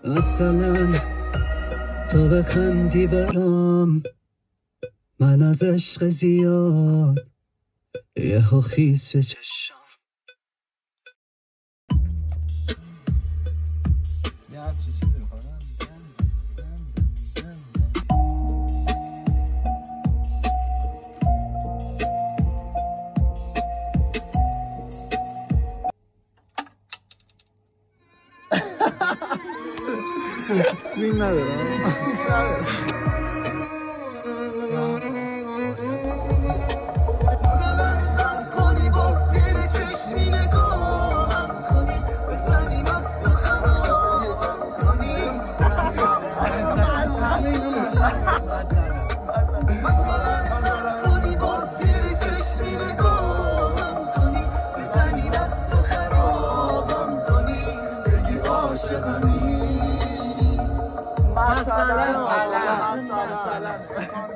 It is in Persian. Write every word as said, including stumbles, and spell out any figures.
مثلا تا بخندی برام، من از عشق زیاد یهو خیس چشم. یه همچین چیزی میکنم. سین ندارم. مثلا مثلا مثلا